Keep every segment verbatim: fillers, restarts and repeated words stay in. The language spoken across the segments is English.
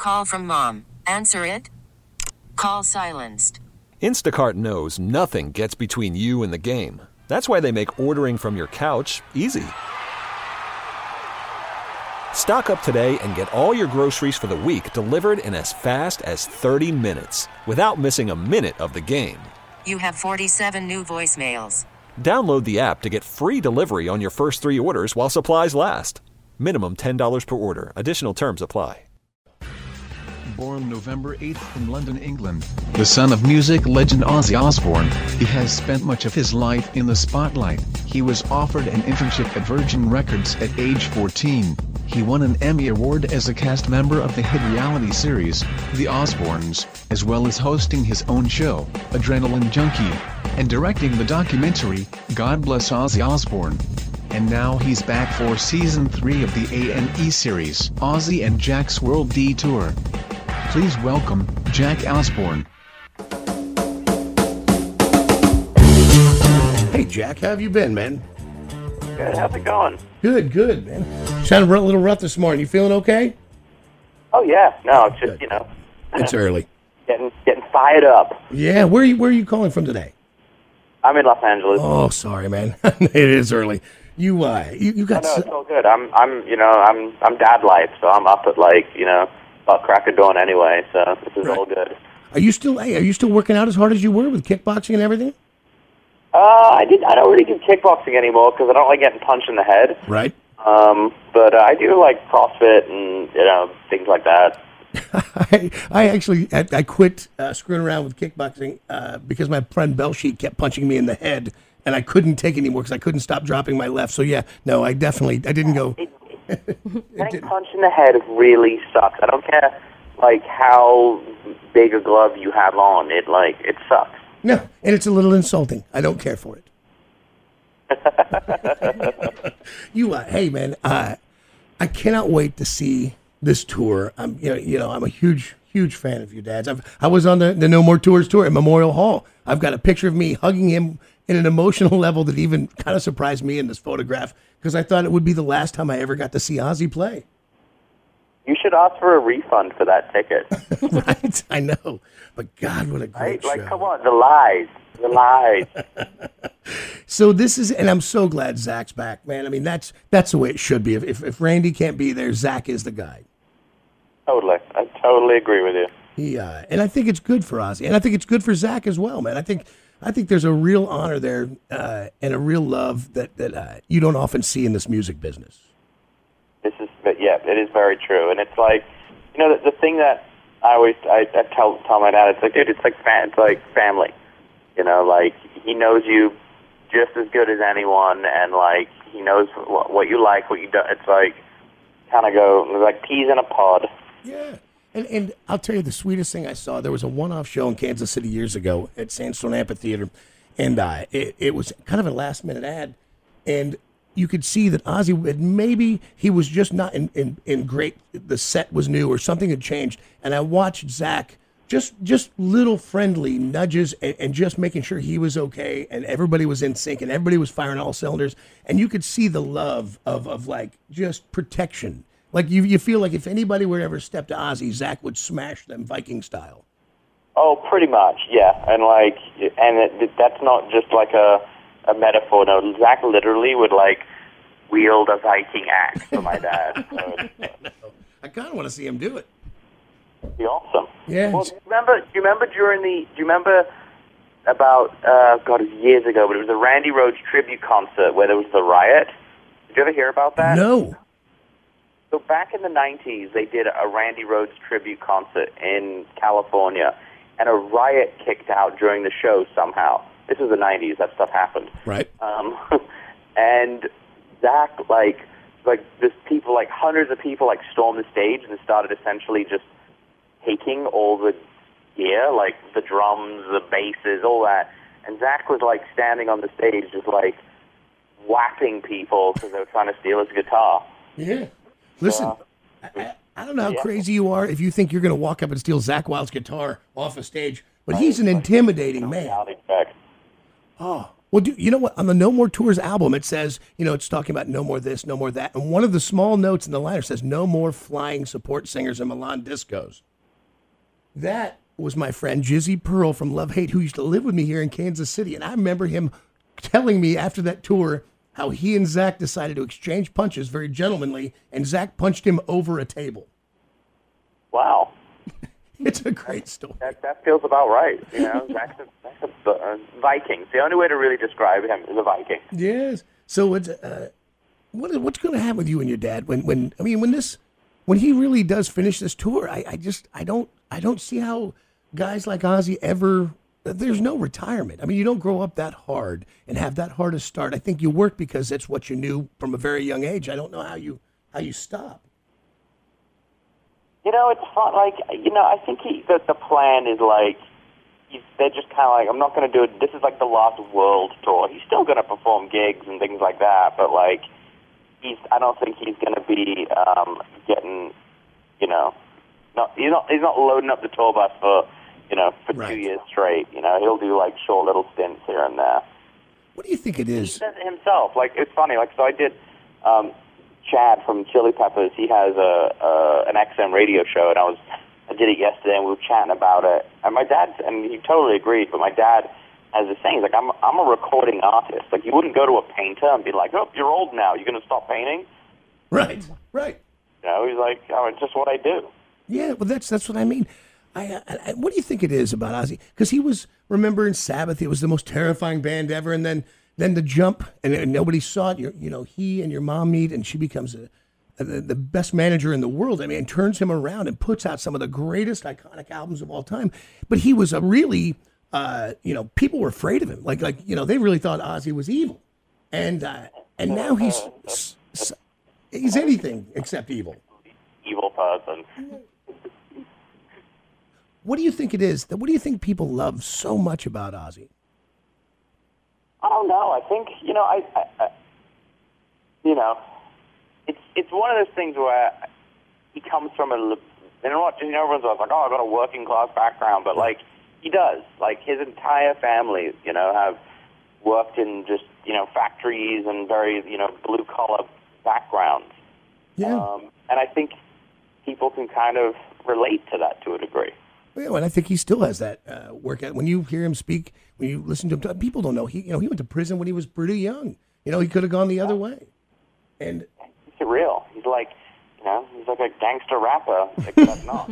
call from mom. Answer it. Call silenced. Instacart knows nothing gets between you and the game. That's why they make ordering from your couch easy. Stock up today and get all your groceries for the week delivered in as fast as thirty minutes without missing a minute of the game. You have forty-seven new voicemails. Download the app to get free delivery on your first three orders while supplies last. Minimum ten dollars per order. Additional terms apply. Born November eighth in London, England, the son of music legend Ozzy Osbourne, he has spent much of his life in the spotlight. He was offered an internship at Virgin Records at age fourteen. He won an Emmy Award as a cast member of the hit reality series, The Osbournes, as well as hosting his own show, Adrenaline Junkie, and directing the documentary, God Bless Ozzy Osbourne. And now he's back for season three of the A and E series, Ozzy and Jack's World Detour. Please welcome, Jack Osbourne. Hey Jack, how have you been, man? Good, how's it going? Good, good, man. You sounded a little rough this morning. You feeling okay? Oh yeah, no, it's just, Good. you know. It's early. Getting getting fired up. Yeah, where are you, where are you calling from today? I'm in Los Angeles. Oh, sorry, man. It is early. You, uh, you, you Oh, got... no, s- it's all good. I'm, I'm, you know, I'm, I'm dad life, so I'm up at like, you know, about crack of dawn anyway. So this is Right. all good. Are you still, hey, are you still working out as hard as you were with kickboxing and everything? Uh, I did. I don't really do kickboxing anymore because I don't like getting punched in the head. Right. Um, but uh, I do like CrossFit and you know things like that. I, I actually, I, I quit uh, screwing around with kickboxing uh, because my friend Belsheet kept punching me in the head, and I couldn't take it anymore because I couldn't stop dropping my left. So yeah, no, I definitely, I didn't go. Getting punched in the head really sucks. I don't care like how big a glove you have on. It like it sucks. No, and it's a little insulting. I don't care for it. you, uh, hey man, uh, I cannot wait to see this tour. I'm, you know, you know, I'm a huge, huge fan of your dad's. I've, I was on the, the No More Tours tour at Memorial Hall. I've got a picture of me hugging him in an emotional level that even kind of surprised me in this photograph because I thought it would be the last time I ever got to see Ozzy play. You should ask for a refund for that ticket. Right? I know. But God, what a great Right? show. Like, come on, the lies. The lies. So this is, and I'm so glad Zach's back, man. I mean, that's that's the way it should be. If if, if Randy can't be there, Zach is the guy. Totally. I totally agree with you. He, uh, and I think it's good for Ozzy, and I think it's good for Zach as well, man. I think I think there's a real honor there uh, and a real love that that uh, you don't often see in this music business. This is, but yeah, it is very true. And it's like, you know, the, the thing that I always, I, I tell, tell my dad, it's like, dude, it's like, fa- it's like family. You know, like, he knows you just as good as anyone, and, like, he knows what, what you like, what you don't. It's like, kind of go, like peas in a pod. Yeah. And, and I'll tell you the sweetest thing I saw. There was a one-off show in Kansas City years ago at Sandstone Amphitheater, and uh, it, it was kind of a last-minute ad, and you could see that Ozzy had maybe he was just not in, in, in great. The set was new or something had changed, and I watched Zach just just little friendly nudges and, and just making sure he was okay, and everybody was in sync, and everybody was firing all cylinders, and you could see the love of of like just protection. Like you you feel like if anybody were to ever step to Ozzy, Zach would smash them Viking style. Oh, pretty much, yeah. And, like, and it, that's not just like a, a metaphor. No, Zach literally would, like, wield a Viking axe for my dad. So it's, I kind of want to see him do it. it'd be awesome. Yeah. Well, do you remember? Do you remember during the? Do you remember about? Uh, God, it was years ago, but it was a Randy Rhoads tribute concert where there was the riot. Did you ever hear about that? No. So back in the nineties, they did a Randy Rhoads tribute concert in California, and a riot kicked out during the show somehow. This was the nineties. That stuff happened. Right. Um, and Zach, like, like this people, like hundreds of people, like stormed the stage and started essentially just taking all the gear, like the drums, the basses, all that. And Zach was like standing on the stage, just like whacking people because they were trying to steal his guitar. Yeah. Listen, Uh, I, I, I don't know how yeah. crazy you are if you think you're going to walk up and steal Zach Wild's guitar off a stage, but he's an intimidating man. Reality check. Oh, Well, do you know what? On the No More Tours album, it says, you know, it's talking about no more this, no more that. And one of the small notes in the liner says, no more flying support singers in Milan discos. That was my friend Jizzy Pearl from Love Hate, who used to live with me here in Kansas City. And I remember him telling me after that tour how he and Zach decided to exchange punches very gentlemanly, and Zach punched him over a table. Wow. It's a great story. That, that feels about right. You know, Zach's a, Zach's a uh, Viking. The only way to really describe him is a Viking. Yes. So it's, uh, what is, what's going to happen with you and your dad when, when I mean, when this, when he really does finish this tour? I, I just, I don't, I don't see how guys like Ozzy ever. There's no retirement. I mean, you don't grow up that hard and have that hard a start. I think you work because it's what you knew from a very young age. I don't know how you how you stop. You know, it's fun. Like, you know, I think he, the, the plan is like, he's, they're just kind of like, I'm not going to do it. This is like the last world tour. He's still going to perform gigs and things like that, but like, he's. I don't think he's going to be um, getting, you know, not he's not he's not loading up the tour bus for, you know, for Right. two years straight. You know, he'll do like short little stints here and there. What do you think it He is? does it himself. Like, it's funny. Like, so I did. Um, Chad from Chili Peppers, he has a, a an X M radio show, and I was I did it yesterday, and we were chatting about it. And my dad, and he totally agreed. But my dad has this saying, he's like, I'm I'm a recording artist. Like, you wouldn't go to a painter and be like, oh, you're old now, you're going to stop painting. Right, right. You know, he's like, oh, it's just what I do. Yeah, well, that's that's what I mean. I, I, I what do you think it is about Ozzy? Because he was, remember in Sabbath, it was the most terrifying band ever, and then then the jump, and, and nobody saw it. You're, you know, he and your mom meet, and she becomes a, a, the best manager in the world. I mean, and turns him around and puts out some of the greatest iconic albums of all time. But he was a really, uh, you know, people were afraid of him. Like like you know, they really thought Ozzy was evil, and uh, and now he's s- s- he's anything except evil. Evil person. What do you think it is? What do you think people love so much about Ozzy? I don't know. I think, you know, I, I, I you know, it's it's one of those things where he comes from a, you know what, you know, everyone's like, oh, I've got a working class background, but like, he does. Like, his entire family, you know, have worked in just, you know, factories and very, you know, blue collar backgrounds. Yeah. Um, and I think people can kind of relate to that to a degree. Yeah, and I think he still has that uh, work ethic. When you hear him speak, when you listen to him talk, people don't know. He, you know, he went to prison when he was pretty young. You know, he could have gone the other way. And He's surreal. He's like, you know, he's like a gangster rapper, except not.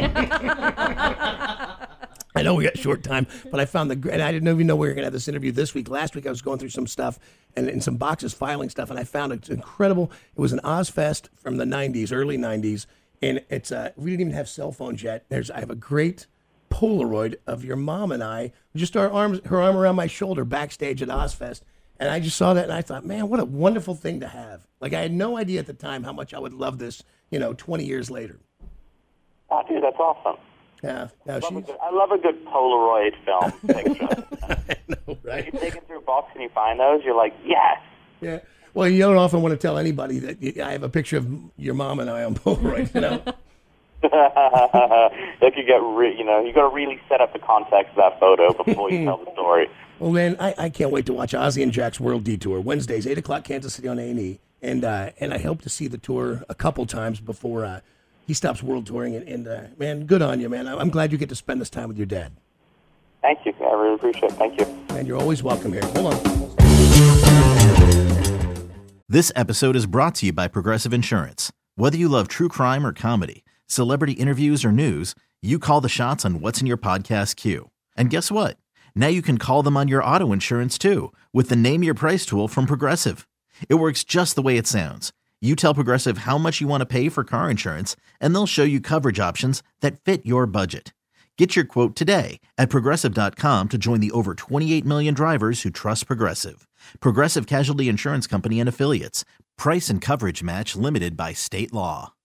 I know we got short time, but I found the, and I didn't even know we were going to have this interview this week. Last week I was going through some stuff and in some boxes, filing stuff, and I found it incredible. It was an Ozfest from the nineties, early nineties. And it's uh, we didn't even have cell phones yet. There's I have a great Polaroid of your mom and I, just our arms, her arm around my shoulder backstage at Ozfest. And I just saw that and I thought, man, what a wonderful thing to have. Like, I had no idea at the time how much I would love this, you know, twenty years later. Oh, dude, that's awesome. Yeah, now I love, a she's good, I love a good Polaroid film picture. I know, right? You take it through a box and you find those, you're like, yes. Yeah. Well, you don't often want to tell anybody that you, I have a picture of your mom and I on Polaroid, you know. That could get, re- you know, you got to really set up the context of that photo before you tell the story. Well, man, I, I can't wait to watch Ozzy and Jack's World Detour Wednesdays, eight o'clock, Kansas City on A and E, and uh, and I hope to see the tour a couple times before uh, he stops world touring. And, and uh, man, good on you, man. I'm glad you get to spend this time with your dad. Thank you. I really appreciate it. Thank you. And you're always welcome here. Hold on. This episode is brought to you by Progressive Insurance. Whether you love true crime or comedy, celebrity interviews or news, you call the shots on what's in your podcast queue. And guess what? Now you can call them on your auto insurance too with the Name Your Price tool from Progressive. It works just the way it sounds. You tell Progressive how much you want to pay for car insurance, and they'll show you coverage options that fit your budget. Get your quote today at Progressive dot com to join the over twenty-eight million drivers who trust Progressive. Progressive Casualty Insurance Company and Affiliates. Price and coverage match limited by state law.